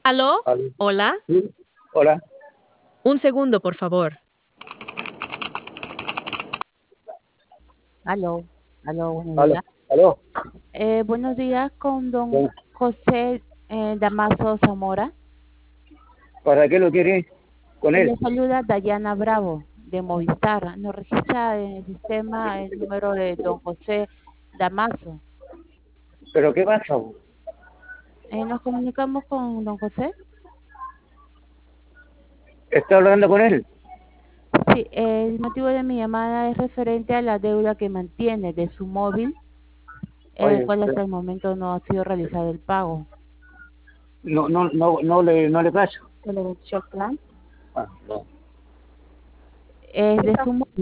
¿Aló? Aló. Hola. Sí, hola, Un segundo, por favor. Aló, aló, buenos aló, días. aló. Buenos días con don Bueno, José Damaso Zamora. ¿para qué lo quiere con Él él? le saluda Dayana Bravo de Movistar. Nos registra en el sistema el número de don José Damaso. ¿Pero qué pasa? Nos comunicamos con don José. ¿Está hablando con él? Sí, el motivo de mi llamada es referente a la deuda que mantiene de su móvil, el Oye, cual hasta el momento no ha sido realizado el pago. no le paso. ¿Se le venció el plan? Ah, no. Es de su móvil.